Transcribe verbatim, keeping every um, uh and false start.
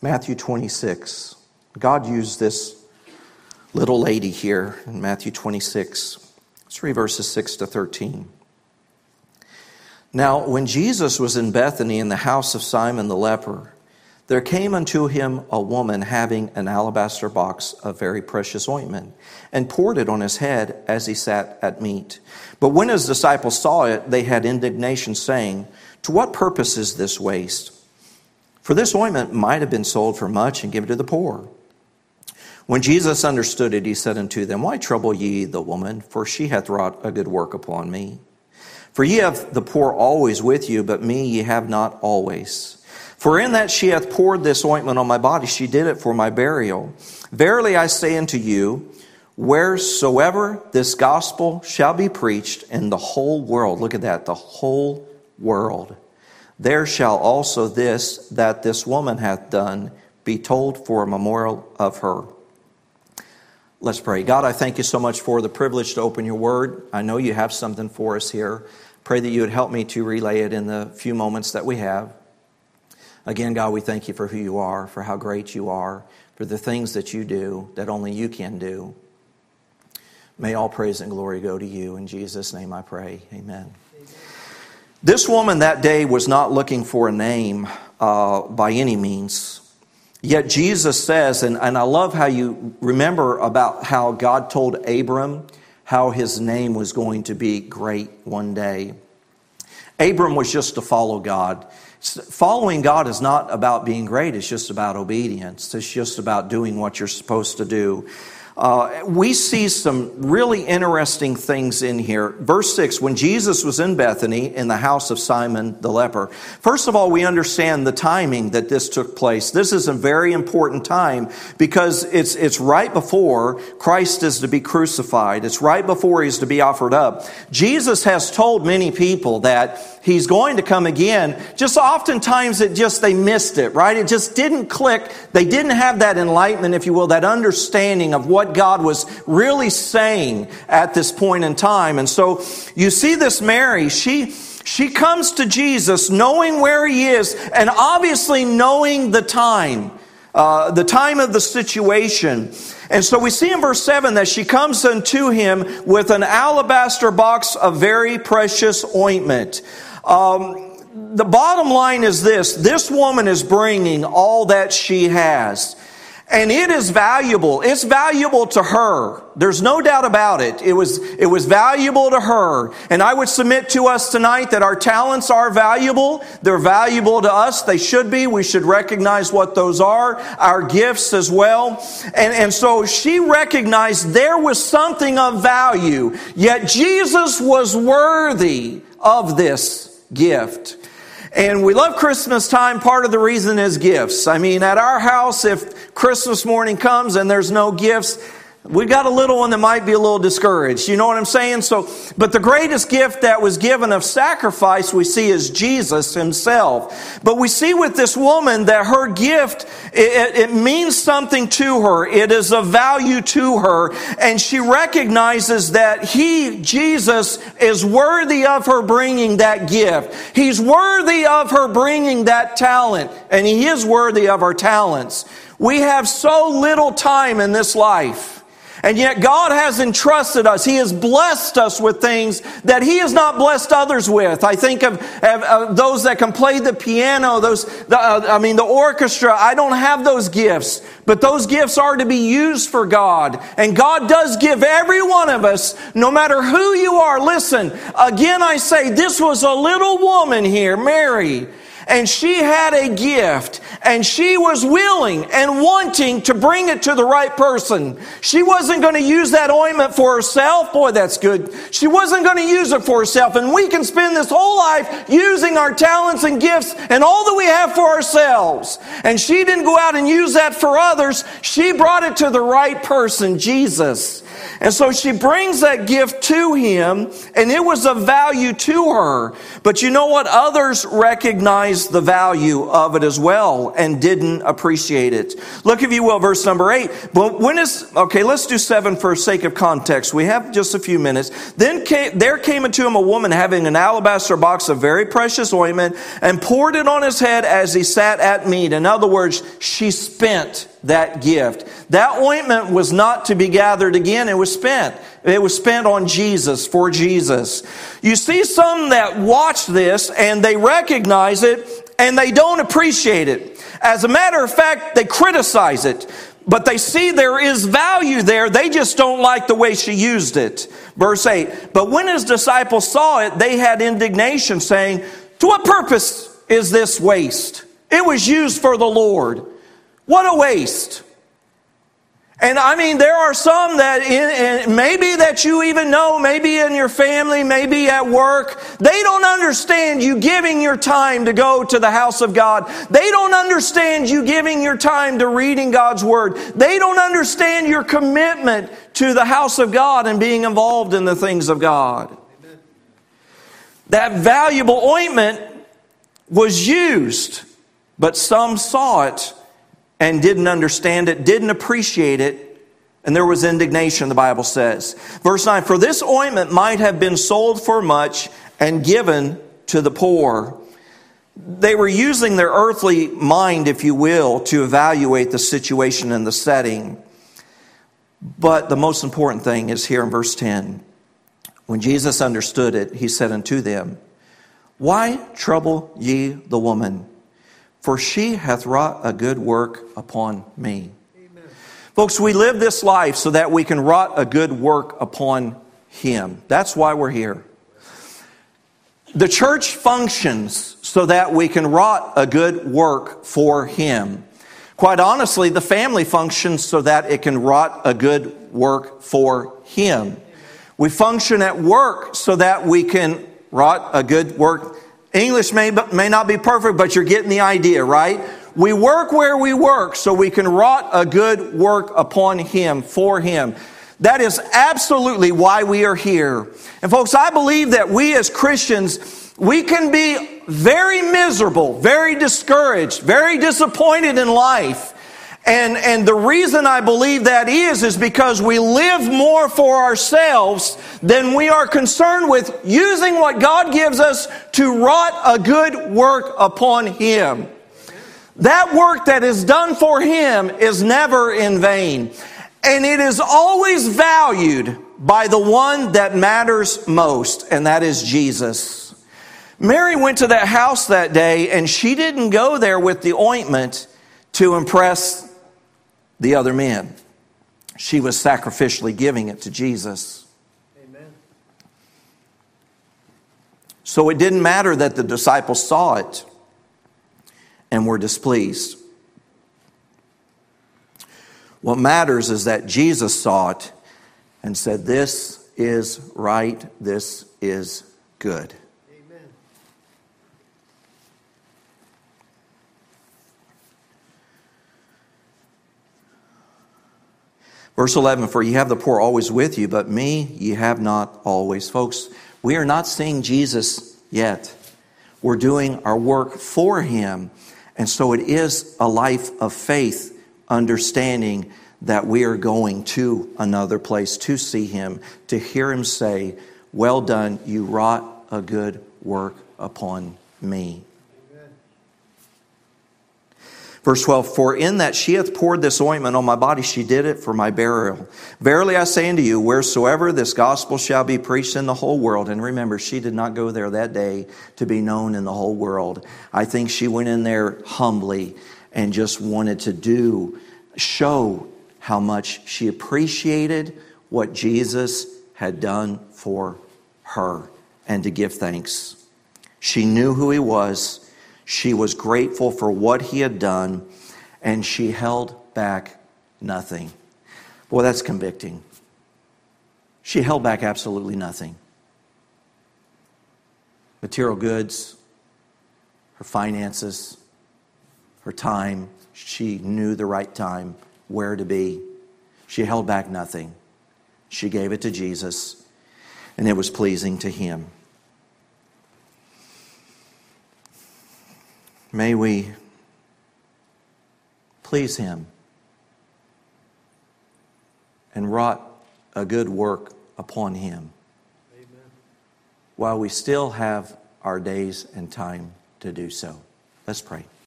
Matthew twenty-six. God used this little lady here in Matthew twenty-six. Let's read verses six to thirteen. Now, when Jesus was in Bethany in the house of Simon the leper, there came unto him a woman having an alabaster box of very precious ointment, and poured it on his head as he sat at meat. But when his disciples saw it, they had indignation, saying, To what purpose is this waste? For this ointment might have been sold for much and given to the poor. When Jesus understood it, he said unto them, Why trouble ye the woman? For she hath wrought a good work upon me. For ye have the poor always with you, but me ye have not always. For in that she hath poured this ointment on my body, she did it for my burial. Verily I say unto you, wheresoever this gospel shall be preached in the whole world, look at that, the whole world, there shall also this that this woman hath done be told for a memorial of her. Let's pray. God, I thank you so much for the privilege to open your word. I know you have something for us here. Pray that you would help me to relay it in the few moments that we have. Again, God, we thank you for who you are, for how great you are, for the things that you do that only you can do. May all praise and glory go to you. In Jesus' name I pray. Amen. Amen. This woman that day was not looking for a name uh, by any means. Yet Jesus says, and, and I love how you remember about how God told Abram how his name was going to be great one day. Abram was just to follow God. Following God is not about being great. It's just about obedience. It's just about doing what you're supposed to do. Uh, we see some really interesting things in here. Verse six, when Jesus was in Bethany in the house of Simon the leper. First of all, we understand the timing that this took place. This is a very important time because it's it's right before Christ is to be crucified. It's right before he's to be offered up. Jesus has told many people that he's going to come again. Just oftentimes it just, they missed it, right? It just didn't click. They didn't have that enlightenment, if you will, that understanding of what God was really saying at this point in time. And so you see this Mary, she she comes to Jesus knowing where he is and obviously knowing the time, uh, the time of the situation. And so we see in verse seven that she comes unto him with an alabaster box of very precious ointment. Um, the bottom line is this. This woman is bringing all that she has. And it is valuable. It's valuable to her. There's no doubt about it. It was, it was valuable to her. And I would submit to us tonight that our talents are valuable. They're valuable to us. They should be. We should recognize what those are. Our gifts as well. And, and so she recognized there was something of value. Yet Jesus was worthy of this gift. And we love Christmas time. Part of the reason is gifts. I mean, at our house, if Christmas morning comes and there's no gifts, we got a little one that might be a little discouraged. You know what I'm saying? So, but the greatest gift that was given of sacrifice we see is Jesus himself. But we see with this woman that her gift, it, it means something to her. It is of value to her. And she recognizes that he, Jesus, is worthy of her bringing that gift. He's worthy of her bringing that talent. And he is worthy of our talents. We have so little time in this life. And yet God has entrusted us. He has blessed us with things that he has not blessed others with. I think of, of, of those that can play the piano, those, the, uh, I mean, the orchestra. I don't have those gifts, but those gifts are to be used for God. And God does give every one of us, no matter who you are. Listen, again I say, this was a little woman here, Mary. And she had a gift, and she was willing and wanting to bring it to the right person. She wasn't going to use that ointment for herself. Boy, that's good. She wasn't going to use it for herself. And we can spend this whole life using our talents and gifts and all that we have for ourselves. And she didn't go out and use that for others. She brought it to the right person, Jesus. And so she brings that gift to him, and it was of value to her. But you know what? Others recognized the value of it as well and didn't appreciate it. Look, if you will, verse number eight. But when is, okay, let's do seven for sake of context. We have just a few minutes. Then came, there came unto him a woman having an alabaster box of very precious ointment and poured it on his head as he sat at meat. In other words, she spent that gift. That ointment was not to be gathered again. It was spent. It was spent on Jesus, for Jesus. You see some that watch this and they recognize it and they don't appreciate it. As a matter of fact, they criticize it. But they see there is value there. They just don't like the way she used it. Verse eight. But when his disciples saw it, they had indignation, saying, to what purpose is this waste? It was used for the Lord. What a waste. And I mean, there are some that in, in, maybe that you even know, maybe in your family, maybe at work, they don't understand you giving your time to go to the house of God. They don't understand you giving your time to reading God's Word. They don't understand your commitment to the house of God and being involved in the things of God. Amen. That valuable ointment was used, but some saw it and didn't understand it, didn't appreciate it, and there was indignation, the Bible says. Verse nine, for this ointment might have been sold for much and given to the poor. They were using their earthly mind, if you will, to evaluate the situation and the setting. But the most important thing is here in verse ten. When Jesus understood it, he said unto them, why trouble ye the woman? For she hath wrought a good work upon me. Amen. Folks, we live this life so that we can wrought a good work upon Him. That's why we're here. The church functions so that we can wrought a good work for Him. Quite honestly, the family functions so that it can wrought a good work for Him. Amen. We function at work so that we can wrought a good work. English may, may not be perfect, but you're getting the idea, right? We work where we work so we can wrought a good work upon Him, for Him. That is absolutely why we are here. And folks, I believe that we as Christians, we can be very miserable, very discouraged, very disappointed in life. And, and the reason I believe that is, is because we live more for ourselves than we are concerned with using what God gives us to wrought a good work upon Him. That work that is done for Him is never in vain. And it is always valued by the one that matters most, and that is Jesus. Mary went to that house that day, and she didn't go there with the ointment to impress the other men. She was sacrificially giving it to Jesus. Amen. So it didn't matter that the disciples saw it and were displeased. What matters is that Jesus saw it and said, this is right, this is good. Verse eleven, for ye have the poor always with you, but me ye have not always. Folks, we are not seeing Jesus yet. We're doing our work for Him. And so it is a life of faith, understanding that we are going to another place to see Him, to hear Him say, well done, you wrought a good work upon me. Verse twelve, for in that she hath poured this ointment on my body, she did it for my burial. Verily I say unto you, wheresoever this gospel shall be preached in the whole world. And remember, she did not go there that day to be known in the whole world. I think she went in there humbly and just wanted to do, show how much she appreciated what Jesus had done for her and to give thanks. She knew who He was. She was grateful for what He had done, and she held back nothing. Boy, that's convicting. She held back absolutely nothing. Material goods, her finances, her time. She knew the right time, where to be. She held back nothing. She gave it to Jesus, and it was pleasing to Him. May we please Him and wrought a good work upon Him. Amen. While we still have our days and time to do so. Let's pray.